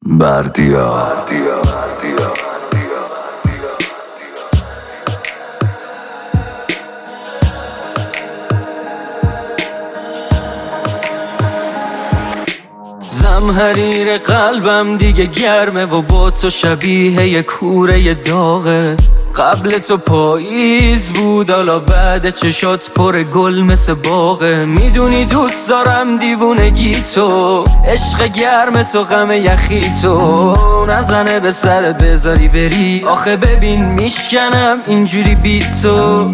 بردیا. زمحریر قلبم دیگه گرمه و با تو شبیه یه کوره داغه. قبل تو پاییز بود، حالا بعد چشات پر گل مثل باغه. میدونی دوست دارم دیوونگی تو، عشق گرم تو، غم یخی تو. نزنه به سرت بذاری بری، آخه ببین میشکنم اینجوری بی تو.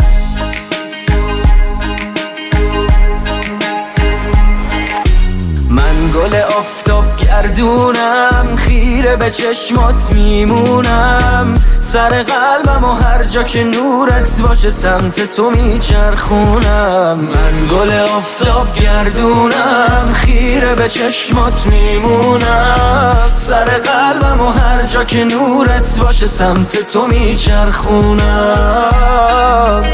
من گل آفتاب گردونم، خیره به چشمات میمونم. سر قلبم و هر جا که نورت باشه سمت تو میچرخونم. من گل آفتاب گردونم، خیره به چشمات میمونم. سر قلبم و هر جا که نورت باشه سمت تو میچرخونم.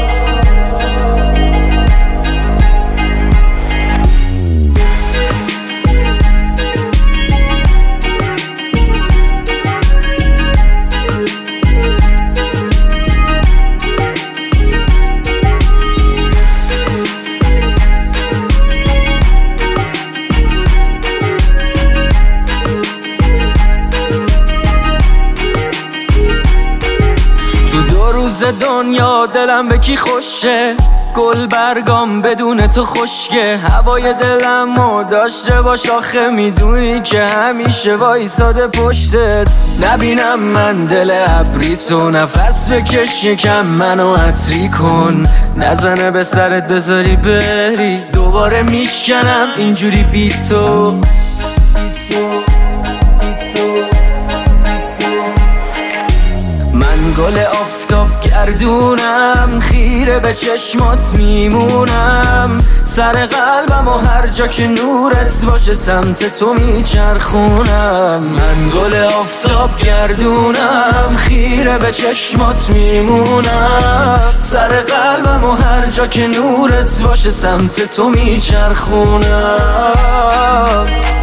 دنیا دلم به کی خوشه، گل برگام بدون تو خشکه. هوای دلمو داشته باش، آخه میدونی که همیشه وایساده پشتت. نبینم من دل ابری تو، نفس بکش یکم منو عطری کن. نزنه به سرت بذاری بری، دوباره میشکنم اینجوری بی تو. من گل آفتاب گردونم، خیره به چشمات میمونم. سر قلبم و هر جا که نورت باشه سمت تو میچرخونم. من گل آفتاب گردونم، خیره به چشمات میمونم. سر قلبم و هر جا که نورت باشه سمت تو میچرخونم.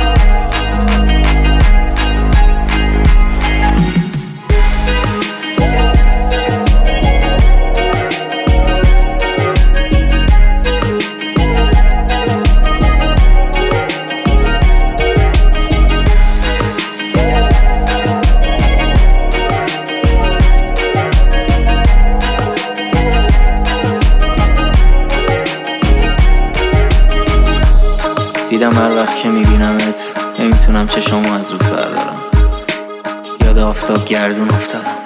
دیدم هر وقت که میبینمت نمیتونم چشامو از رود بردارم. یاد آفتاب گردون افتادم.